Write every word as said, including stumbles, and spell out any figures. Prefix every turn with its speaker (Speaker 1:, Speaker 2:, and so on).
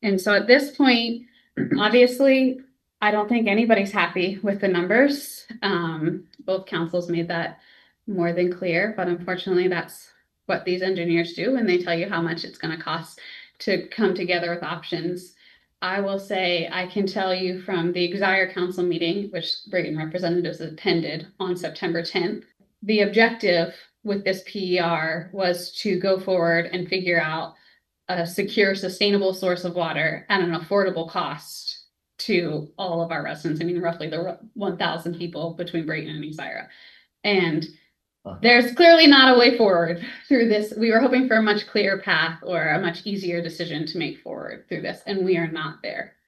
Speaker 1: And so at this point, obviously, I don't think anybody's happy with the numbers. Um, both councils made that more than clear, but unfortunately, that's what these engineers do, and they tell you how much it's gonna cost to come together with options. I will say, I can tell you from the Exire Council meeting, which Brighton representatives attended on September tenth, the objective with this P E R was to go forward and figure out a secure, sustainable source of water at an affordable cost to all of our residents. I mean, roughly the one thousand people between Brighton and Exira. And there's clearly not a way forward through this. We were hoping for a much clearer path or a much easier decision to make forward through this, and we are not there.